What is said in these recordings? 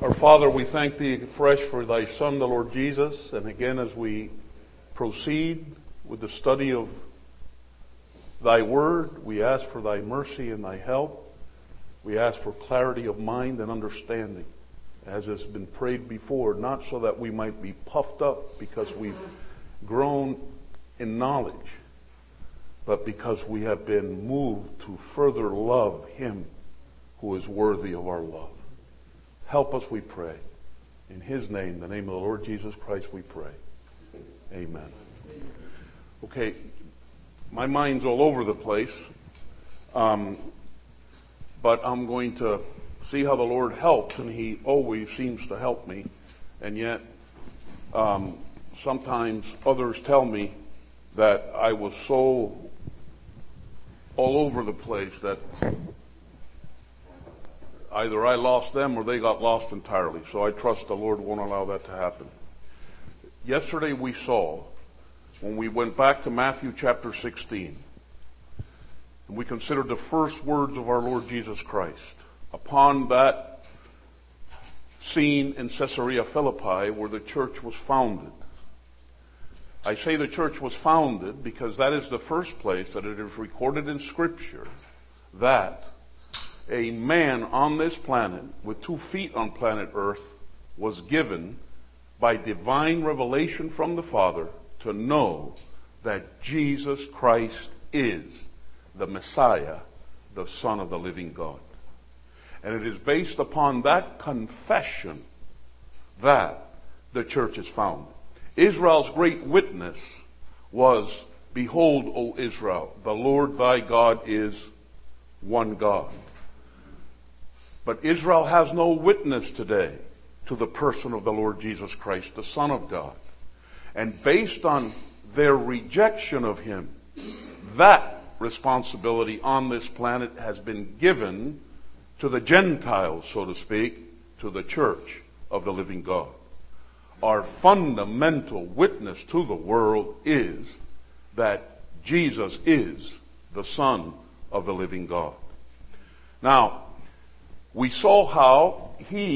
Our Father, we thank Thee afresh for Thy Son, the Lord Jesus, and again as we proceed with the study of Thy Word, we ask for Thy mercy and Thy help. We ask for clarity of mind and understanding, as has been prayed before, not so that we might be puffed up because we've grown in knowledge, but because we have been moved to further love Him who is worthy of our love. Help us, we pray. In His name, the name of the Lord Jesus Christ, we pray. Amen. Okay, my mind's all over the place, but I'm going to see how the Lord helps, and He always seems to help me. And yet, sometimes others tell me that I was so all over the place that either I lost them or they got lost entirely. So I trust the Lord won't allow that to happen. Yesterday we saw, when we went back to Matthew chapter 16, and we considered the first words of our Lord Jesus Christ upon that scene in Caesarea Philippi where the church was founded. I say the church was founded because that is the first place that it is recorded in Scripture that a man on this planet with 2 feet on planet Earth was given by divine revelation from the Father to know that Jesus Christ is the Messiah, the Son of the living God. And it is based upon that confession that the church is founded. Israel's great witness was, "Behold, O Israel, the Lord thy God is one God." But Israel has no witness today to the person of the Lord Jesus Christ, the Son of God. And based on their rejection of Him, that responsibility on this planet has been given to the Gentiles, so to speak, to the church of the living God. Our fundamental witness to the world is that Jesus is the Son of the living God. Now, we saw how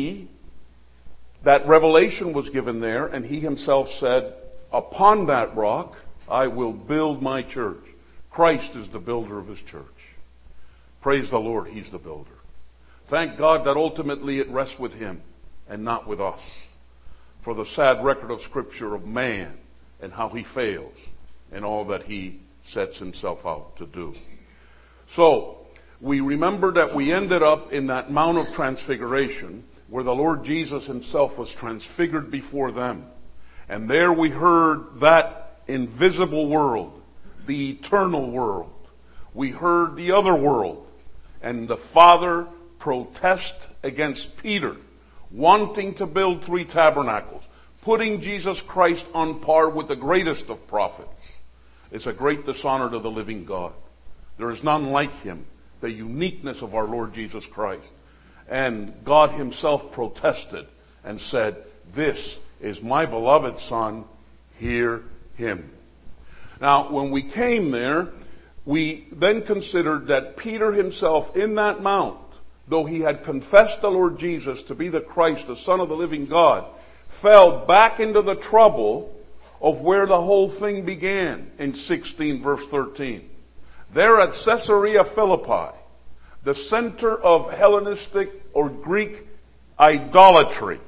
that revelation was given there, and He Himself said, "Upon that rock I will build my church." Christ is the builder of His church. Praise the Lord, He's the builder. Thank God that ultimately it rests with Him and not with us, for the sad record of Scripture of man and how he fails in all that he sets himself out to do. So, we remember that we ended up in that Mount of Transfiguration where the Lord Jesus Himself was transfigured before them. And there we heard that invisible world, the eternal world. We heard the other world. And the Father protest against Peter, wanting to build 3 tabernacles, putting Jesus Christ on par with the greatest of prophets. It's a great dishonor to the living God. There is none like Him. The uniqueness of our Lord Jesus Christ. And God Himself protested and said, "This is my beloved Son, hear Him." Now, when we came there, we then considered that Peter himself in that mount, though he had confessed the Lord Jesus to be the Christ, the Son of the living God, fell back into the trouble of where the whole thing began in 16 verse 13. There at Caesarea Philippi, the center of Hellenistic or Greek idolatry.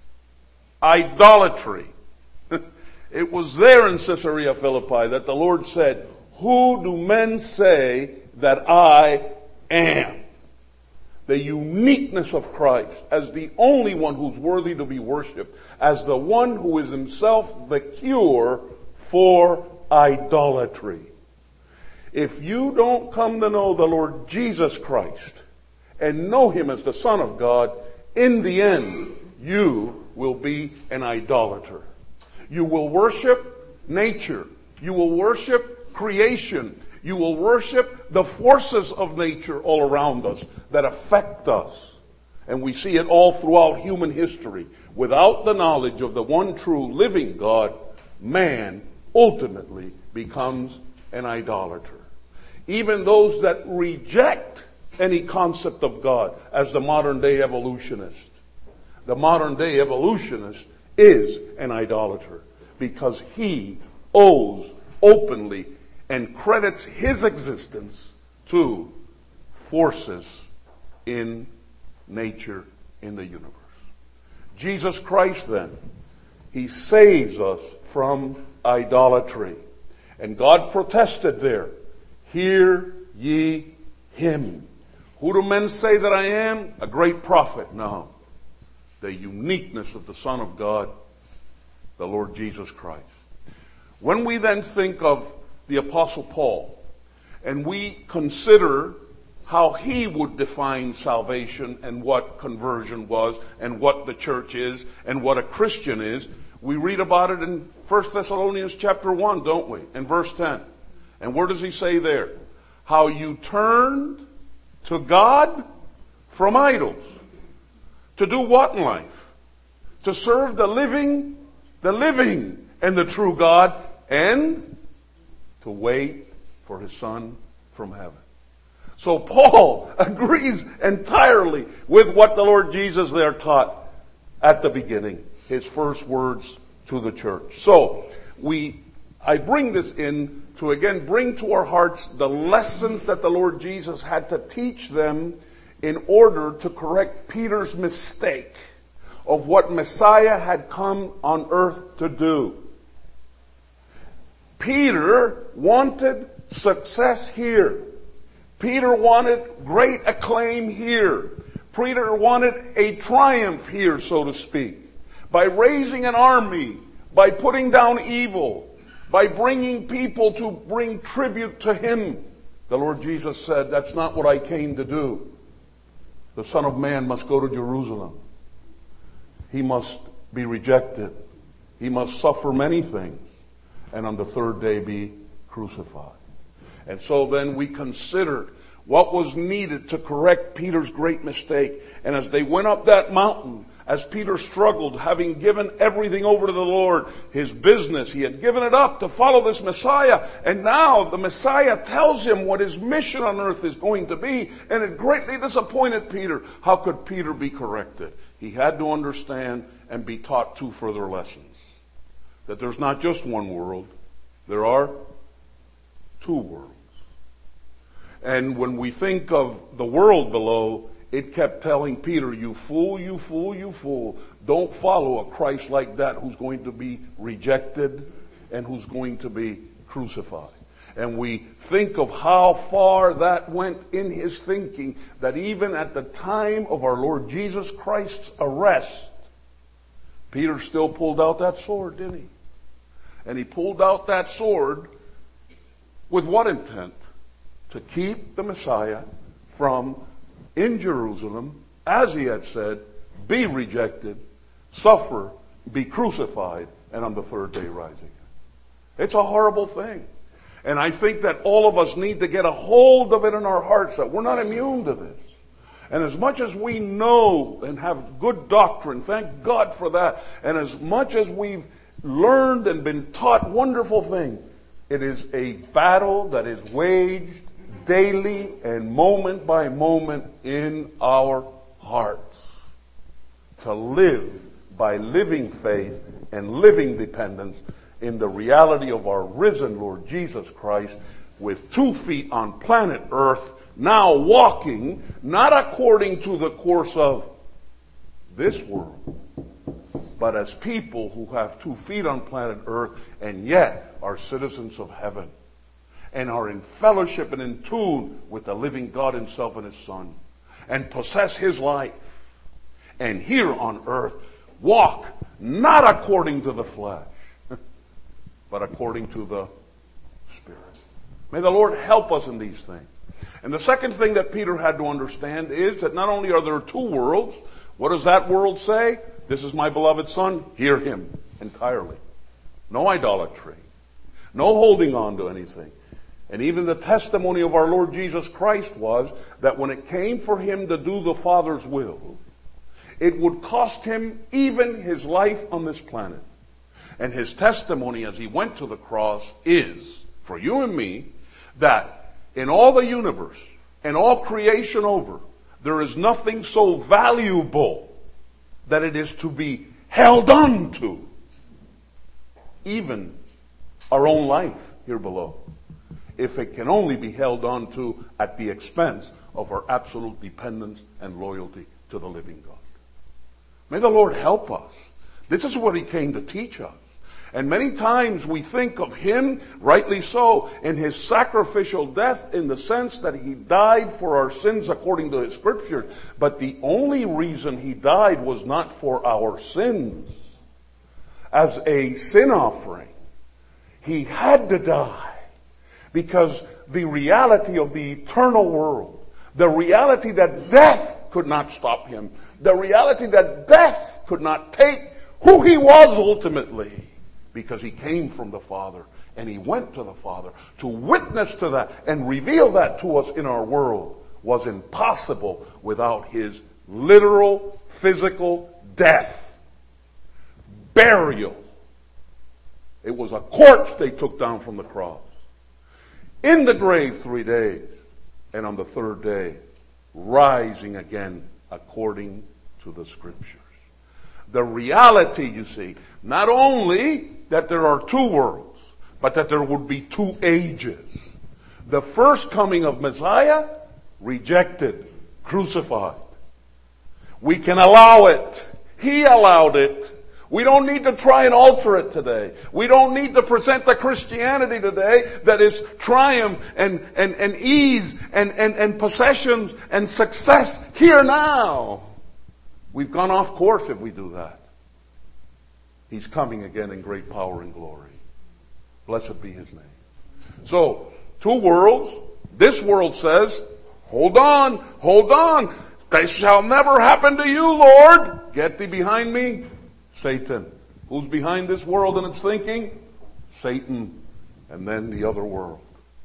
Idolatry. It was there in Caesarea Philippi that the Lord said, "Who do men say that I am?" The uniqueness of Christ as the only one who's worthy to be worshipped, as the one who is Himself the cure for idolatry. If you don't come to know the Lord Jesus Christ and know Him as the Son of God, in the end, you will be an idolater. You will worship nature. You will worship creation. You will worship the forces of nature all around us that affect us. And we see it all throughout human history. Without the knowledge of the one true living God, man ultimately becomes an idolater. Even those that reject any concept of God, as the modern day evolutionist, the modern day evolutionist, is an idolater because he owes openly and credits his existence to forces in nature, in the universe. Jesus Christ then, he saves us from idolatry. And God protested there, "Hear ye him. Who do men say that I am? A great prophet." No. The uniqueness of the Son of God, the Lord Jesus Christ. When we then think of the Apostle Paul, and we consider how he would define salvation and what conversion was and what the church is and what a Christian is, we read about it in 1 Thessalonians chapter 1, don't we? In verse 10. And where does he say there? How you turned to God from idols. To do what in life? To serve the living and the true God, and to wait for his Son from heaven. So Paul agrees entirely with what the Lord Jesus there taught at the beginning, his first words to the church. So I bring this in to again bring to our hearts the lessons that the Lord Jesus had to teach them in order to correct Peter's mistake of what Messiah had come on earth to do. Peter wanted success here. Peter wanted great acclaim here. Peter wanted a triumph here, so to speak. By raising an army, by putting down evil, by bringing people to bring tribute to him. The Lord Jesus said, "That's not what I came to do. The Son of Man must go to Jerusalem. He must be rejected. He must suffer many things. And on the third day be crucified." And so then we considered what was needed to correct Peter's great mistake. And as they went up that mountain, as Peter struggled, having given everything over to the Lord, his business, he had given it up to follow this Messiah. And now the Messiah tells him what his mission on earth is going to be. And it greatly disappointed Peter. How could Peter be corrected? He had to understand and be taught two further lessons. That there's not just one world. There are two worlds. And when we think of the world below, it kept telling Peter, "You fool, you fool, you fool. Don't follow a Christ like that who's going to be rejected and who's going to be crucified." And we think of how far that went in his thinking, that even at the time of our Lord Jesus Christ's arrest, Peter still pulled out that sword, didn't he? And he pulled out that sword with what intent? To keep the Messiah from, in Jerusalem, as he had said, be rejected, suffer, be crucified, and on the third day rising. It's a horrible thing. And I think that all of us need to get a hold of it in our hearts, that we're not immune to this. And as much as we know and have good doctrine, thank God for that, and as much as we've learned and been taught wonderful things, it is a battle that is waged daily and moment by moment in our hearts. To live by living faith and living dependence in the reality of our risen Lord Jesus Christ, with 2 feet on planet Earth, now walking not according to the course of this world, but as people who have 2 feet on planet Earth and yet are citizens of heaven and are in fellowship and in tune with the living God himself and his Son, and possess his life, and here on earth walk not according to the flesh, but according to the Spirit. May the Lord help us in these things. And the second thing that Peter had to understand is that not only are there 2 worlds, what does that world say? This is my beloved Son, hear him entirely. No idolatry. No holding on to anything. And even the testimony of our Lord Jesus Christ was that when it came for him to do the Father's will, it would cost him even his life on this planet. And his testimony as he went to the cross is, for you and me, that in all the universe and all creation over, there is nothing so valuable that it is to be held on to. Even our own life here below. If it can only be held on to at the expense of our absolute dependence and loyalty to the living God. May the Lord help us. This is what He came to teach us. And many times we think of Him, rightly so, in His sacrificial death in the sense that He died for our sins according to His Scriptures. But the only reason He died was not for our sins. As a sin offering, He had to die because the reality of the eternal world, the reality that death could not stop Him, the reality that death could not take who He was ultimately, because He came from the Father and He went to the Father to witness to that and reveal that to us in our world, was impossible without His literal, physical death, burial. It was a corpse they took down from the cross. In the grave 3 days, and on the third day, rising again according to the Scriptures. The reality, you see, not only that there are two worlds, but that there would be two ages. The first coming of Messiah, rejected, crucified. We can allow it. He allowed it. We don't need to try and alter it today. We don't need to present the Christianity today that is triumph and ease and possessions and success here now. We've gone off course if we do that. He's coming again in great power and glory. Blessed be His name. So, two worlds. This world says, hold on, hold on. This shall never happen to you, Lord. Get thee behind me. Satan. Who's behind this world and its thinking? Satan. And then the other world.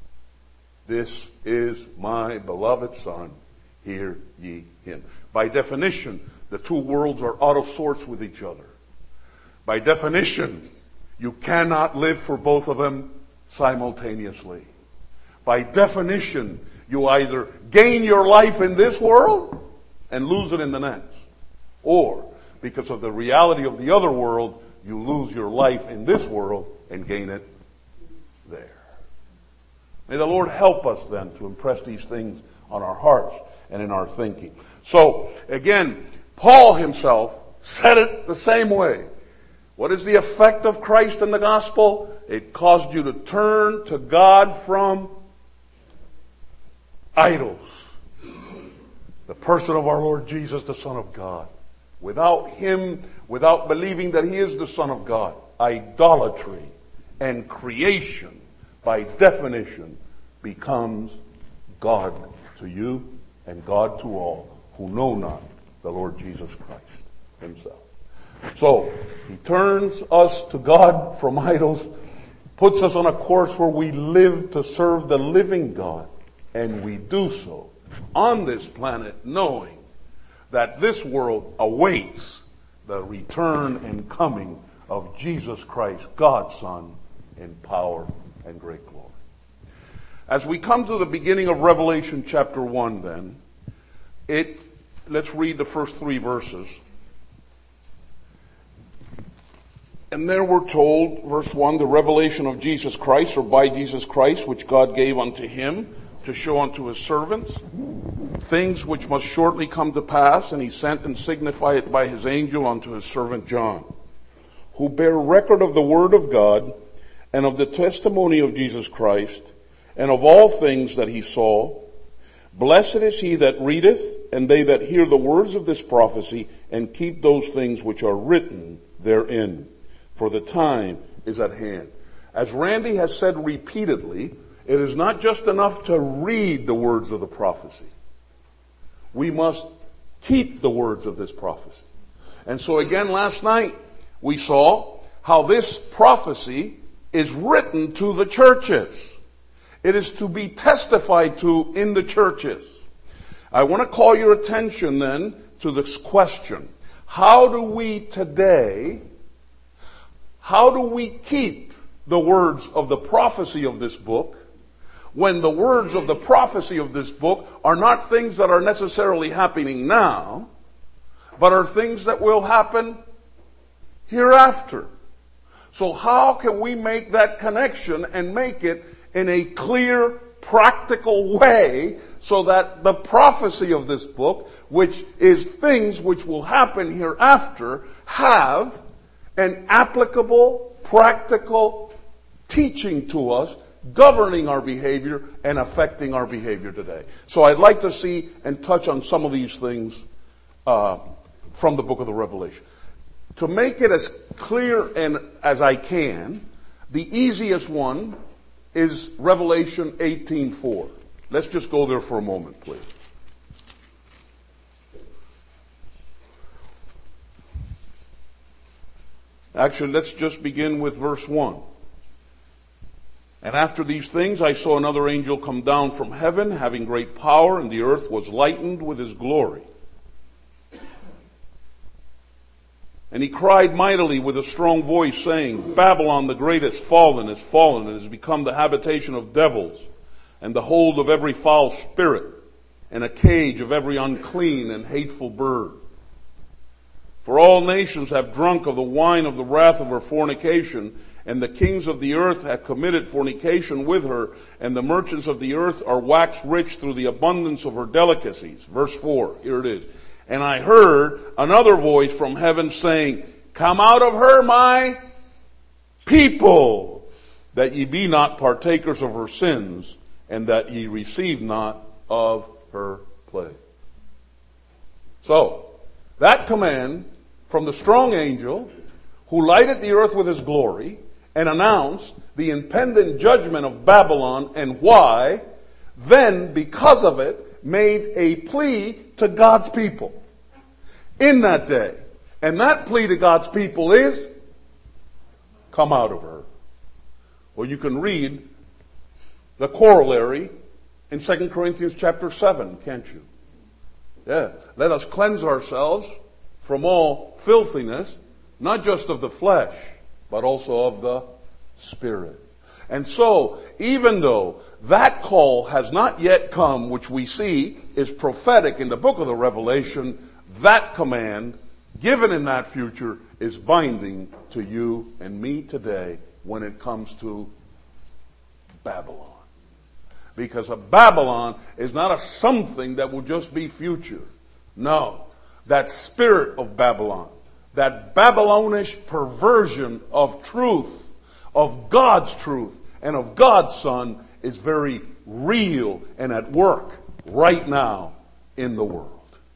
This is my beloved Son. Hear ye Him. By definition, the two worlds are out of sorts with each other. By definition, you cannot live for both of them simultaneously. By definition, you either gain your life in this world and lose it in the next. Or, because of the reality of the other world, you lose your life in this world and gain it there. May the Lord help us then to impress these things on our hearts and in our thinking. So, again, Paul himself said it the same way. What is the effect of Christ in the gospel? It caused you to turn to God from idols. The person of our Lord Jesus, the Son of God. Without Him, without believing that He is the Son of God, idolatry and creation, by definition, becomes God to you and God to all who know not the Lord Jesus Christ Himself. So, He turns us to God from idols, puts us on a course where we live to serve the living God, and we do so on this planet knowing that this world awaits the return and coming of Jesus Christ, God's Son, in power and great glory. As we come to the beginning of Revelation chapter 1 then, let's read the first 3 verses. And there we're told, verse 1, the revelation of Jesus Christ, or by Jesus Christ, which God gave unto Him, to show unto His servants things which must shortly come to pass, and He sent and signified it by His angel unto His servant John, who bear record of the word of God, and of the testimony of Jesus Christ, and of all things that He saw. Blessed is he that readeth, and they that hear the words of this prophecy, and keep those things which are written therein, for the time is at hand. As Randy has said repeatedly, it is not just enough to read the words of the prophecy. We must keep the words of this prophecy. And so again last night, we saw how this prophecy is written to the churches. It is to be testified to in the churches. I want to call your attention then to this question. How do we keep the words of the prophecy of this book when the words of the prophecy of this book are not things that are necessarily happening now, but are things that will happen hereafter. So how can we make that connection and make it in a clear, practical way so that the prophecy of this book, which is things which will happen hereafter, have an applicable, practical teaching to us, governing our behavior and affecting our behavior today. So I'd like to see and touch on some of these things from the book of the Revelation. To make it as clear and as I can, the easiest one is Revelation 18:4. Let's just go there for a moment, please. Actually, let's just begin with verse 1. And after these things I saw another angel come down from heaven, having great power, and the earth was lightened with his glory. And he cried mightily with a strong voice, saying, Babylon the great is fallen, and has become the habitation of devils, and the hold of every foul spirit, and a cage of every unclean and hateful bird. For all nations have drunk of the wine of the wrath of her fornication, and the kings of the earth have committed fornication with her, and the merchants of the earth are waxed rich through the abundance of her delicacies. Verse 4, here it is. And I heard another voice from heaven saying, Come out of her, my people, that ye be not partakers of her sins, and that ye receive not of her plague. So, that command from the strong angel who lighted the earth with his glory and announced the impending judgment of Babylon and why, then because of it made a plea to God's people in that day. And that plea to God's people is, come out of her. Well, you can read the corollary in 2 Corinthians chapter 7, can't you? Yeah. Let us cleanse ourselves from all filthiness, not just of the flesh, but also of the spirit. And so, even though that call has not yet come, which we see is prophetic in the book of the Revelation, that command given in that future is binding to you and me today when it comes to Babylon. Because a Babylon is not a something that will just be future. No. That spirit of Babylon, that Babylonish perversion of truth, of God's truth, and of God's Son is very real and at work right now in the world.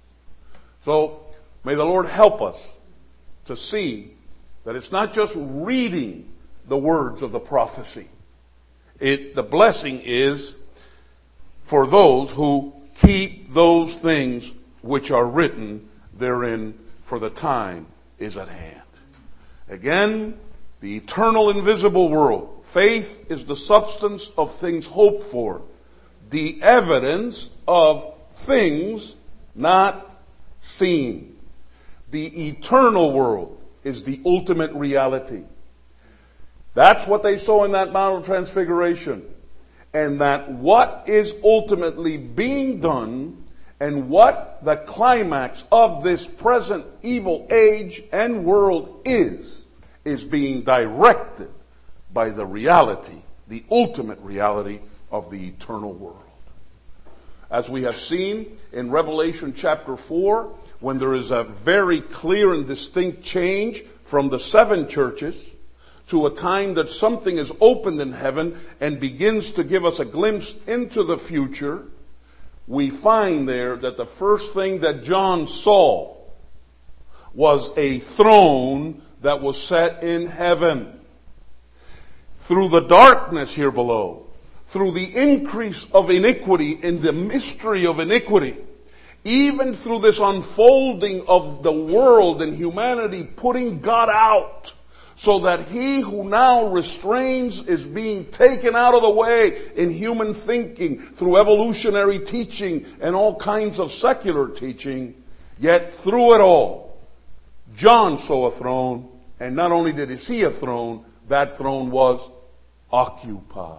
So, may the Lord help us to see that it's not just reading the words of the prophecy. The blessing is for those who keep those things which are written therein, for the time is at hand. Again, the eternal invisible world. Faith is the substance of things hoped for, the evidence of things not seen. The eternal world is the ultimate reality. That's what they saw in that Mount of Transfiguration. And that what is ultimately being done and what the climax of this present evil age and world is being directed by the reality, the ultimate reality of the eternal world. As we have seen in Revelation chapter 4, when there is a very clear and distinct change from the seven churches to a time that something is opened in heaven and begins to give us a glimpse into the future, we find there that the first thing that John saw was a throne that was set in heaven. Through the darkness here below, through the increase of iniquity in the mystery of iniquity, even through this unfolding of the world and humanity putting God out, so that he who now restrains is being taken out of the way in human thinking through evolutionary teaching and all kinds of secular teaching. Yet through it all, John saw a throne, and not only did he see a throne, that throne was occupied.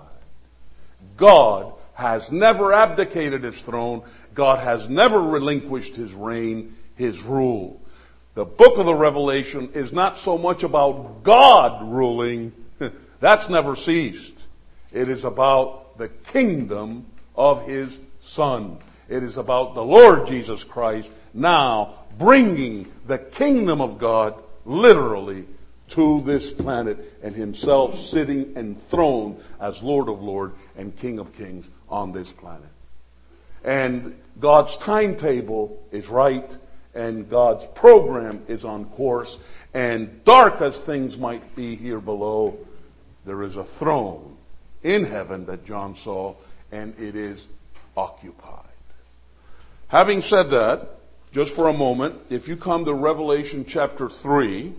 God has never abdicated his throne. God has never relinquished his reign, his rule. The book of the Revelation is not so much about God ruling. That's never ceased. It is about the kingdom of His Son. It is about the Lord Jesus Christ now bringing the kingdom of God literally to this planet, and Himself sitting enthroned as Lord of Lords and King of Kings on this planet. And God's timetable is right, and God's program is on course, and dark as things might be here below, there is a throne in heaven that John saw, and it is occupied. Having said that, just for a moment, if you come to Revelation chapter 3,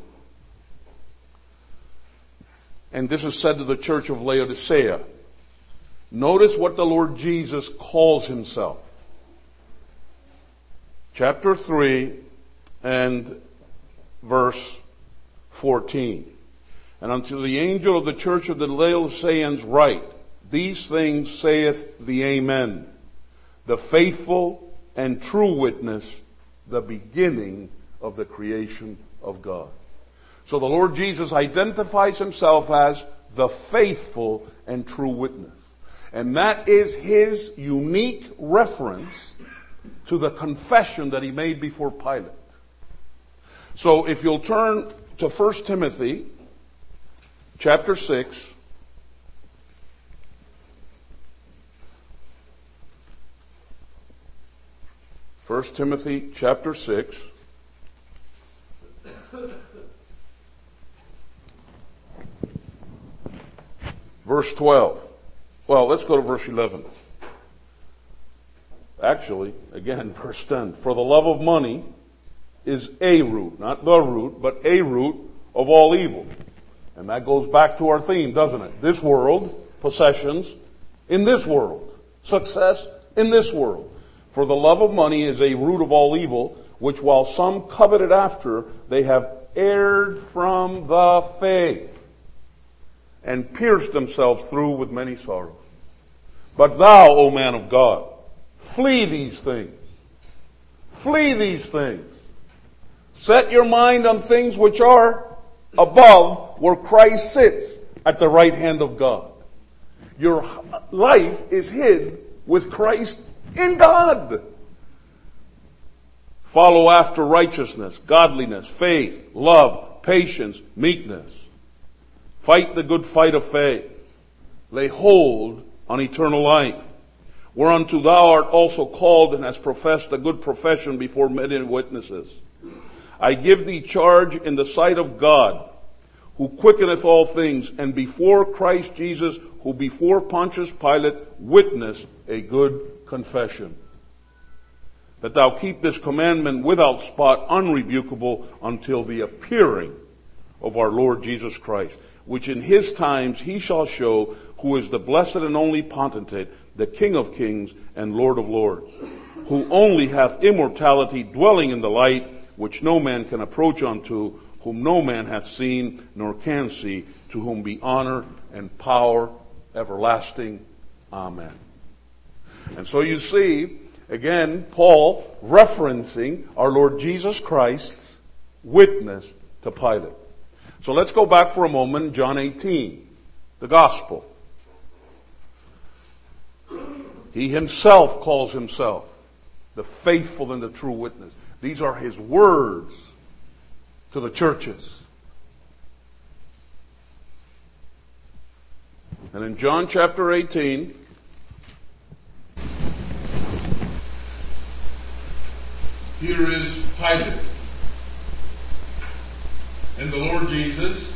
and this is said to the church of Laodicea, notice what the Lord Jesus calls Himself. Chapter 3 and verse 14. And unto the angel of the church of the Laodiceans write, these things saith the Amen, the faithful and true witness, the beginning of the creation of God. So the Lord Jesus identifies Himself as the faithful and true witness. And that is His unique reference to the confession that He made before Pilate. So if you'll turn to 1 Timothy chapter 6. First Timothy chapter 6. Verse 12. Well, let's go to verse 11. Actually, again, verse 10. For the love of money is a root, not the root, but a root of all evil. And that goes back to our theme, doesn't it? This world, possessions in this world, success in this world. For the love of money is a root of all evil, which while some coveted after, they have erred from the faith and pierced themselves through with many sorrows. But thou, O man of God, flee these things. Flee these things. Set your mind on things which are above, where Christ sits at the right hand of God. Your life is hid with Christ in God. Follow after righteousness, godliness, faith, love, patience, meekness. Fight the good fight of faith. Lay hold on eternal life, whereunto thou art also called and hast professed a good profession before many witnesses. I give thee charge in the sight of God, who quickeneth all things, and before Christ Jesus, who before Pontius Pilate witnessed a good confession, that thou keep this commandment without spot, unrebukable, until the appearing of our Lord Jesus Christ, which in His times He shall show, who is the blessed and only potentate, the King of kings and Lord of lords, who only hath immortality, dwelling in the light, which no man can approach unto, whom no man hath seen nor can see, to whom be honor and power everlasting. Amen. And so you see, again, Paul referencing our Lord Jesus Christ's witness to Pilate. So let's go back for a moment, John 18, the gospel. He Himself calls Himself the faithful and the true witness. These are His words to the churches. And in John chapter 18, here is Pilate. And the Lord Jesus,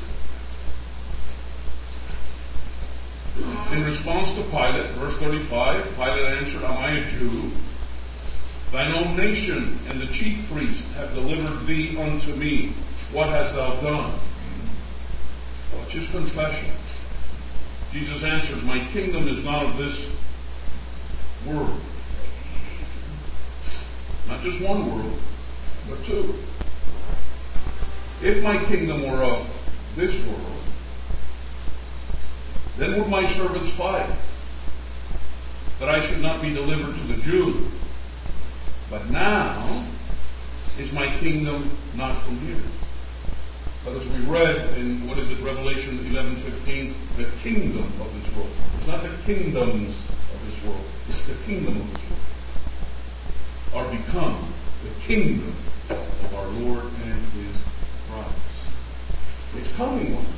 in response to Pilate, verse 35, Pilate answered, Am I a Jew? Thine own nation and the chief priests have delivered thee unto me. What hast thou done? Well, it's His confession. Jesus answered, My kingdom is not of this world. Not just one world, but two. If my kingdom were of this world, then would my servants fight, that I should not be delivered to the Jews. But now is my kingdom not from here? But as we read in, Revelation 11:15, the kingdom of this world. It's not the kingdoms of this world. It's the kingdom of this world. Are become the kingdom of our Lord and His Christ. It's coming one.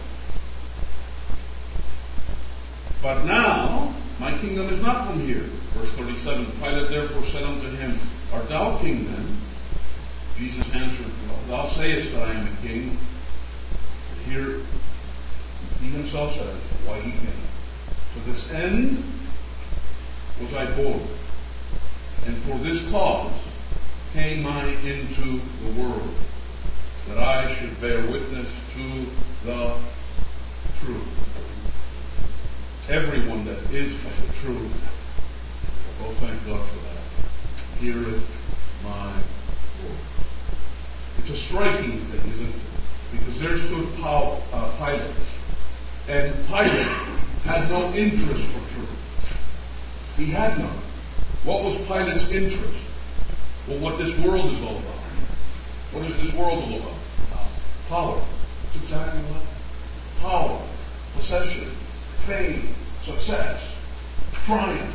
But now, my kingdom is not from here. Verse 37, Pilate therefore said unto him, Art thou king then? Jesus answered, Thou sayest that I am a king. Here, he himself says why he came. To this end was I born, and for this cause came I into the world, that I should bear witness to the truth. Everyone that is of the truth, oh thank God for that, heareth my word. It's a striking thing, isn't it? Because there stood Pilate, and Pilate had no interest for truth. He had none. What was Pilate's interest? Well, what this world is all about. What is this world all about? Power. That's exactly what. Power, possession, fame, success, triumph.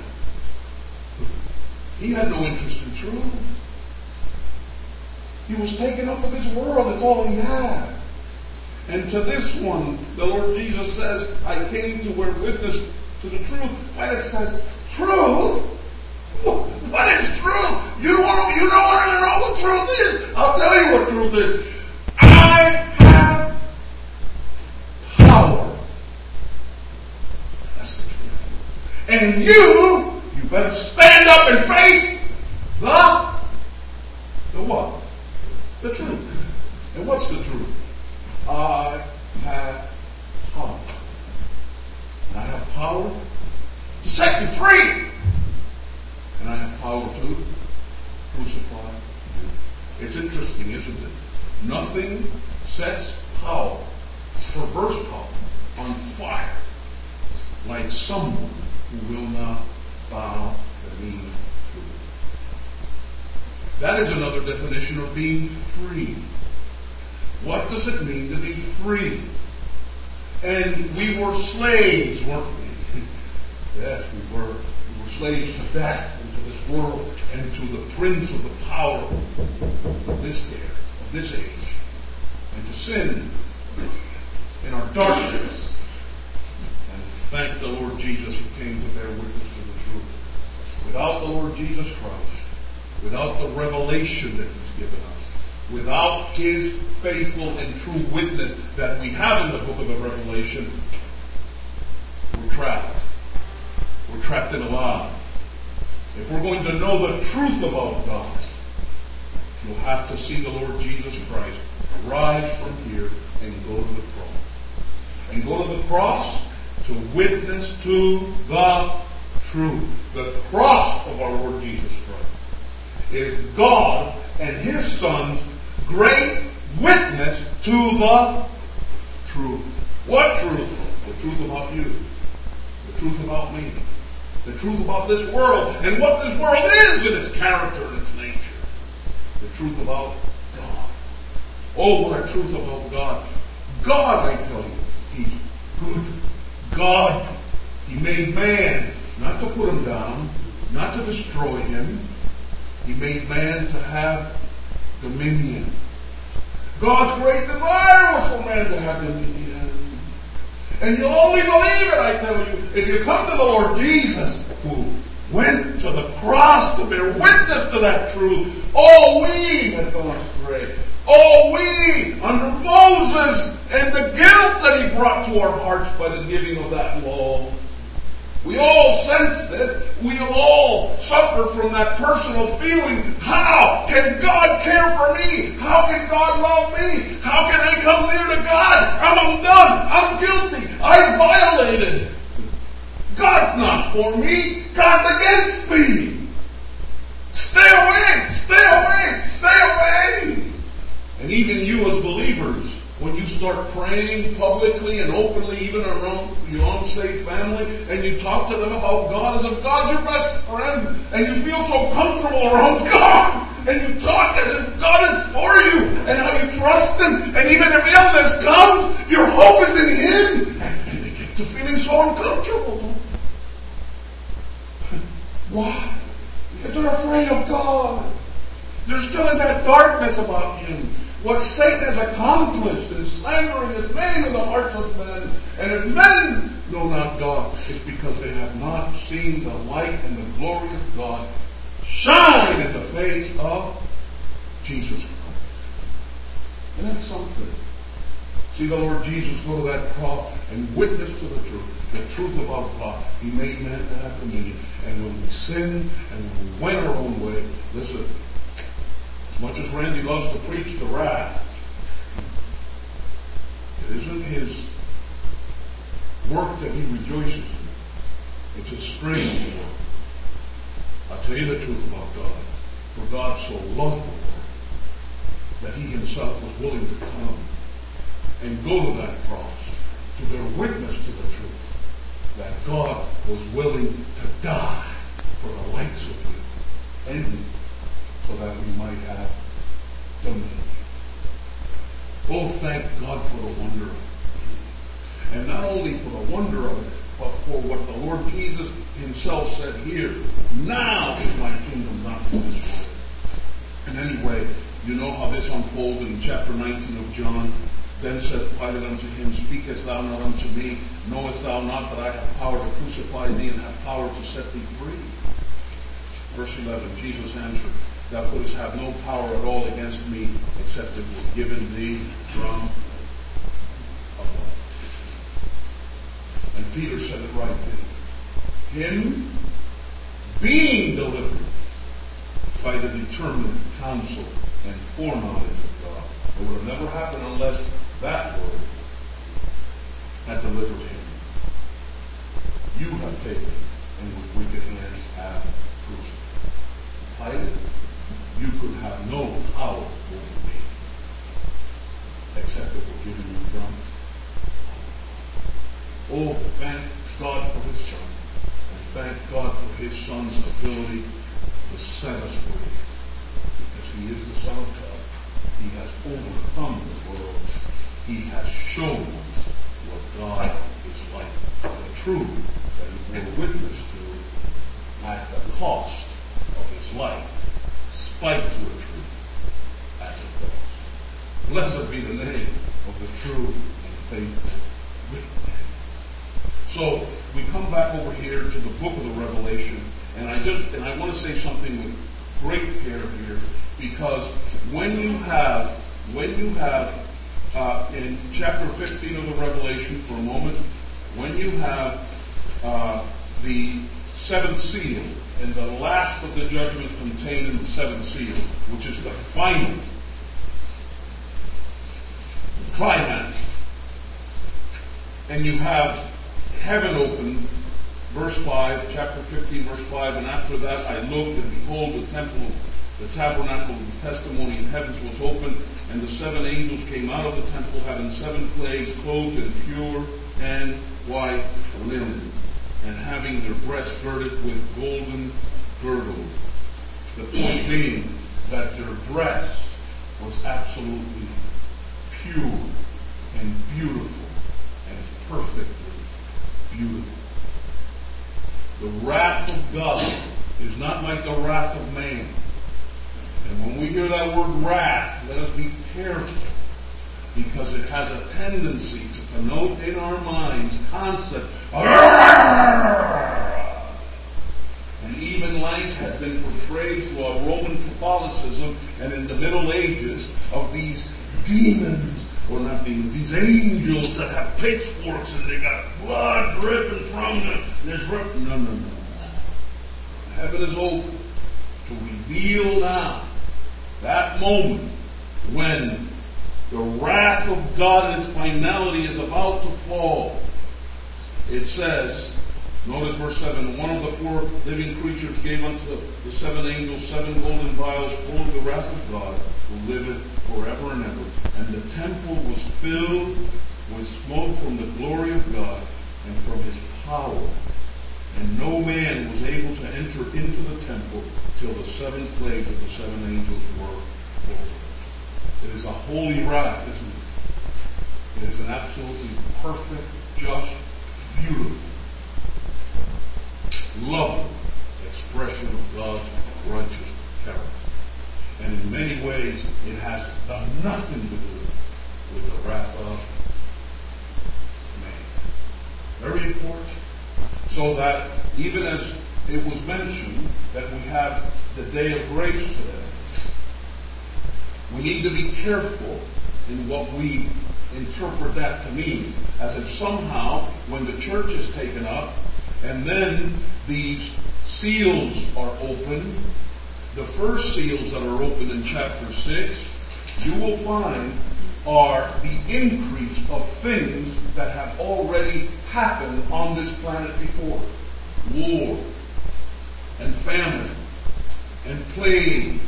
He had no interest in truth. He was taken up with this world. That's all he had. And to this one, the Lord Jesus says, I came to bear witness to the truth. Pilate says, truth? What is truth? You don't want to know what truth is? I'll tell you what truth is. I have power. That's the truth. And you better stand up and face the what? The truth. And what's the truth? I have power. And I have power to set you free. And I have power to crucify you. It's interesting, isn't it? Nothing sets power, perverse power, on fire like someone who will not bow the knee to it. That is another definition of being free. What does it mean to be free? And we were slaves, weren't we? Yes, we were. We were slaves to death and to this world and to the prince of the power of this year, of this age, and to sin in our darkness. And thank the Lord Jesus who came to bear witness to the truth. Without the Lord Jesus Christ, without the revelation that He's given us, without His faithful and true witness that we have in the book of the Revelation, we're trapped. We're trapped in a lie. If we're going to know the truth about God, you'll have to see the Lord Jesus Christ rise from here and go to the cross. And go to the cross to witness to the truth. The cross of our Lord Jesus Christ is God and His Son's great witness to the truth. What truth? The truth about you. The truth about me. The truth about this world and what this world is in its character and its nature. The truth about God. Oh, what a truth about God. God, I tell you, He's good. God, He made man not to put him down, not to destroy him. He made man to have dominion. God's great desire was for man to have dominion. And you'll only believe it, I tell you, if you come to the Lord Jesus, who went to the cross to bear witness to that truth. Oh, we had gone astray. Oh, we, under Moses and the guilt that he brought to our hearts by the giving of that law. We all sensed it. We all suffered from that personal feeling. How can God care for me? How can God love me? How can I come near to God? I'm undone. I'm guilty. I violated. God's not for me. God's against me. Stay away. Stay away. Stay away. And even you as believers, when you start praying publicly and openly, even around your unsaved family, and you talk to them about God as if God's your best friend, and you feel so comfortable around God, and you talk as if God is for you, and how you trust Him, and even if illness comes, your hope is in Him, and they get to feeling so uncomfortable. Why? Because they're afraid of God. They're still in that darkness about Him. What Satan has accomplished in slandering His name in the hearts of men. And if men know not God, it's because they have not seen the light and the glory of God shine in the face of Jesus Christ. And that's something. See the Lord Jesus go to that cross and witness to the truth about God. He made man to have dominion. And when we sin and when we went our own way, listen, as much as Randy loves to preach the wrath, it isn't his work that he rejoices in. It's his strange work. I'll tell you the truth about God. For God so loved the world that He Himself was willing to come and go to that cross to bear witness to the truth that God was willing to die for the likes of you and me, so that we might have dominion. Oh, thank God for the wonder of it. And not only for the wonder of it, but for what the Lord Jesus Himself said here. Now is my kingdom not for this world. And anyway, you know how this unfolded in chapter 19 of John. Then said Pilate unto him, Speakest thou not unto me? Knowest thou not that I have power to crucify thee and have power to set thee free? Verse 11, Jesus answered, Thou couldst have no power at all against me, except it were given thee from above. And Peter said it right there. Him being delivered by the determined counsel and foreknowledge of God. It would have never happened unless that word had delivered him. You have taken and with wicked hands have crucified. Pilate, you could have no power over me except it were given you from. Oh, thank God for His Son. And thank God for His Son's ability to set us free. Because He is the Son of God. He has overcome the world. He has shown us what God is like. The truth that He bore witness to at the cost of His life. Spike to a truth at the cross. Blessed be the name of the true and faithful witness. So we come back over here to the book of the Revelation, and I want to say something with great care here, because when you have in chapter 15 of the Revelation, for a moment, when you have the seventh seal and the last of the judgments contained in the seventh seal, which is the final climax, and you have heaven open, verse 5, chapter 15, verse 5, and after that I looked, and behold, the temple, the tabernacle of the testimony in heavens was open, and the seven angels came out of the temple, having seven plagues, clothed in pure and white linen, and having their breasts girded with golden girdles. The point being that their dress was absolutely pure and beautiful and perfectly beautiful. The wrath of God is not like the wrath of man. And when we hear that word wrath, let us be careful, because it has a tendency to connote in our minds concept of, and even life has been portrayed throughout Roman Catholicism and in the Middle Ages of these demons, or not demons, these angels that have pitchforks and they got blood dripping from them. No. Heaven is open to reveal now that moment when the wrath of God in its finality is about to fall. It says, notice verse 7, one of the four living creatures gave unto the seven angels 7 golden vials full of the wrath of God, who liveth forever and ever. And the temple was filled with smoke from the glory of God and from His power. And no man was able to enter into the temple till the 7 plagues of the 7 angels were over. It is a holy wrath, isn't it? It is an absolutely perfect, just, beautiful, loving expression of God's righteous character. And in many ways, it has done nothing to do with the wrath of man. Very important. So that even as it was mentioned that we have the day of grace today, we need to be careful in what we interpret that to mean. As if somehow, when the church is taken up, and then these seals are opened, the first seals that are opened in chapter 6, you will find are the increase of things that have already happened on this planet before. War, and famine, and plagues.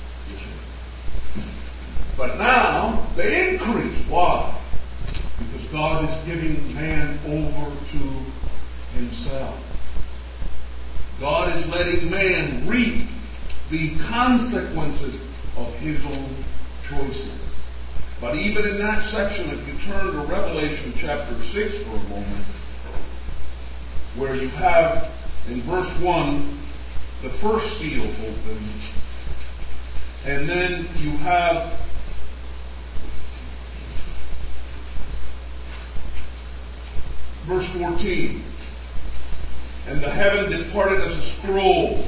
But now, they increase. Why? Because God is giving man over to himself. God is letting man reap the consequences of his own choices. But even in that section, if you turn to Revelation chapter 6 for a moment, where you have in verse 1 the first seal open, and then you have verse 14, and the heaven departed as a scroll.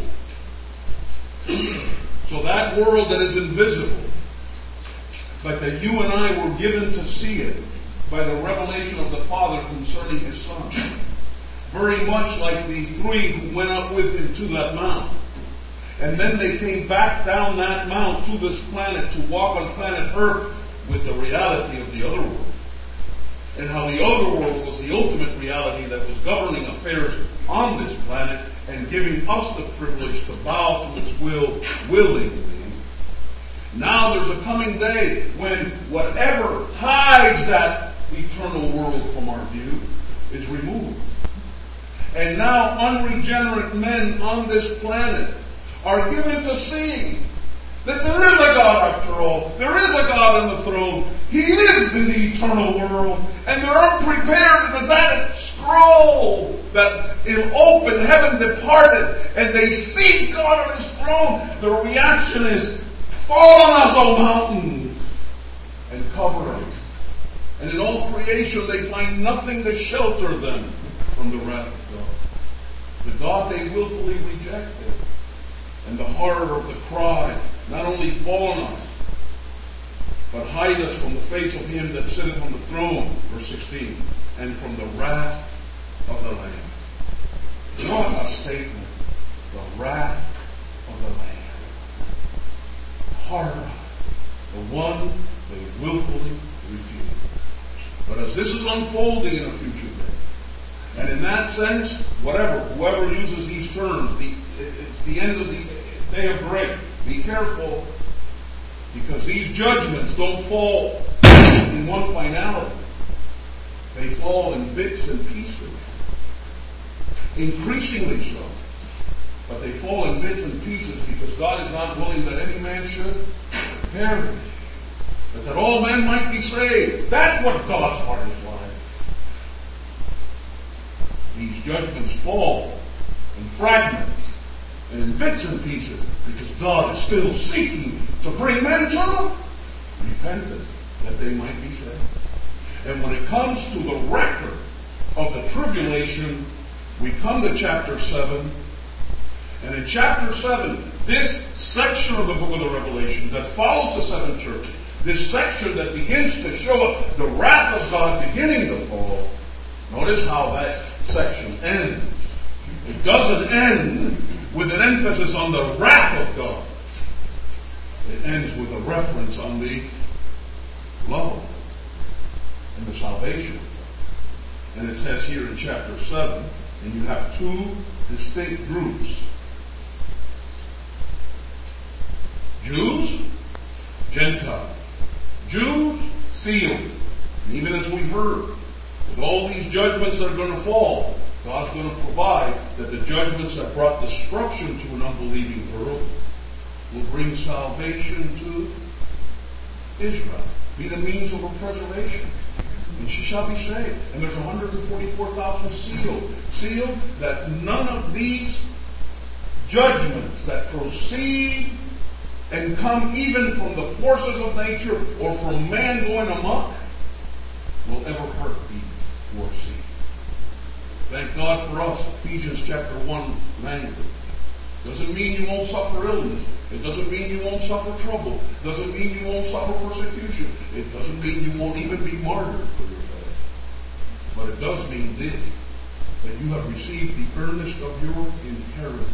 So that world that is invisible, but that you and I were given to see it by the revelation of the Father concerning His Son. Very much like the 3 who went up with Him to that mount. And then they came back down that mount to this planet to walk on planet Earth with the reality of the other world. And how the other world was the ultimate reality that was governing affairs on this planet and giving us the privilege to bow to its will willingly. Now there's a coming day when whatever hides that eternal world from our view is removed. And now unregenerate men on this planet are given to see that there is a God after all. There is a God on the throne. He is in the eternal world. And they're unprepared because that scroll that is open, heaven departed, and they see God on His throne. The reaction is, fall on us, O mountains, and cover us. And in all creation they find nothing to shelter them from the wrath of God. The God they willfully rejected. And the horror of the cry, not only fall on us, but hide us from the face of Him that sitteth on the throne, verse 16, and from the wrath of the Lamb. What a statement. The wrath of the Lamb. Horror. The one they willfully refused. But as this is unfolding in a future day, and in that sense, whoever uses these terms, it's the end of the day of grace. Be careful, because these judgments don't fall in one finality. They fall in bits and pieces. Increasingly so. But they fall in bits and pieces because God is not willing that any man should perish, but that all men might be saved. That's what God's heart is like. These judgments fall in fragments and in bits and pieces because God is still seeking to bring men to repentance that they might be saved. And when it comes to the record of the tribulation, we come to chapter 7. And in chapter 7, this section of the book of the Revelation that follows the seven churches, this section that begins to show the wrath of God beginning to fall, notice how that section ends. It doesn't end with an emphasis on the wrath of God. It ends with a reference on the love and the salvation of God. And it says here in chapter 7, and you have two distinct groups. Jews, Gentiles. Jews, sealed. And even as we heard, with all these judgments that are going to fall, God's going to provide that the judgments that brought destruction to an unbelieving world will bring salvation to Israel. Be the means of her preservation. And she shall be saved. And there's 144,000 sealed that none of these judgments that proceed and come even from the forces of nature or from man going amok will ever hurt these poor seed. Thank God for us. Ephesians chapter 1 language. Doesn't mean you won't suffer illness. It doesn't mean you won't suffer trouble. It doesn't mean you won't suffer persecution. It doesn't mean you won't even be martyred for your faith. But it does mean this, that you have received the earnest of your inheritance.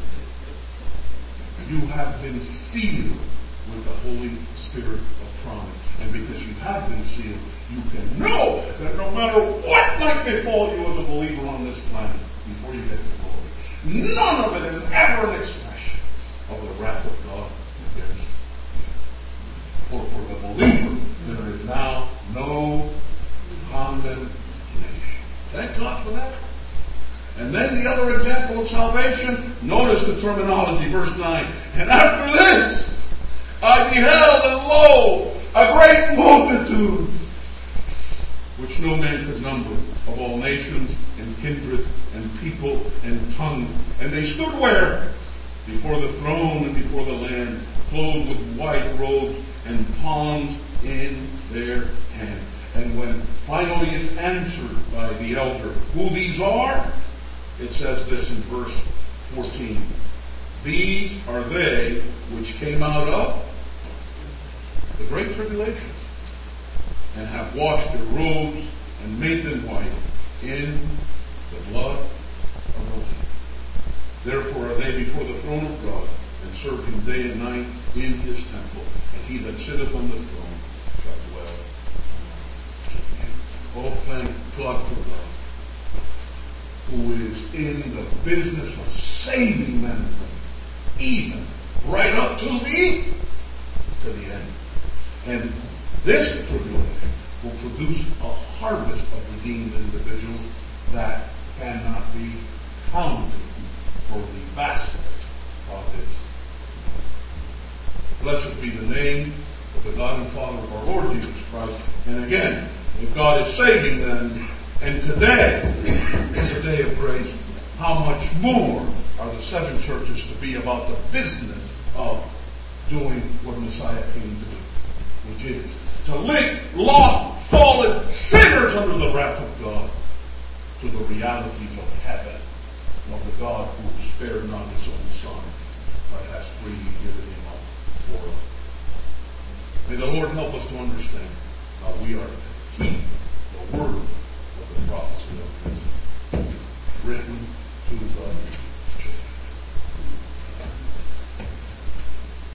You have been sealed with the Holy Spirit of promise. And because you have been sealed, you can know that no matter what might befall you as a believer on this planet, before you get to glory, none of it is ever an expression of the wrath of God against you. For the believer, there is now no condemnation. Thank God for that. And then the other example of salvation, notice the terminology, verse 9. And after this, I beheld, and lo, a great multitude, which no man could number, of all nations and kindred and people and tongue. And they stood where? Before the throne and before the Lamb, clothed with white robes and palms in their hand. And when finally it's answered by the elder who these are, it says this in verse 14. These are they which came out of the great tribulation, and have washed their robes and made them white in the blood of the Lamb. Therefore are they before the throne of God, and serve him day and night in his temple. And he that sitteth on the throne shall dwell among them. Oh, thank God for God, who is in the business of saving men and women, even right up to the end. And this tribulation will produce a harvest of redeemed individuals that cannot be counted for the vastness of its. Blessed be the name of the God and Father of our Lord Jesus Christ. And again, if God is saving them, and today is a day of grace, how much more are the seven churches to be about the business of doing what Messiah came to do, which is to link lost, fallen sinners under the wrath of God to the realities of heaven, of the God who spared not his own Son, but has freely given him up for us. May the Lord help us to understand how we are to keep the word of the prophecy of Christ written to the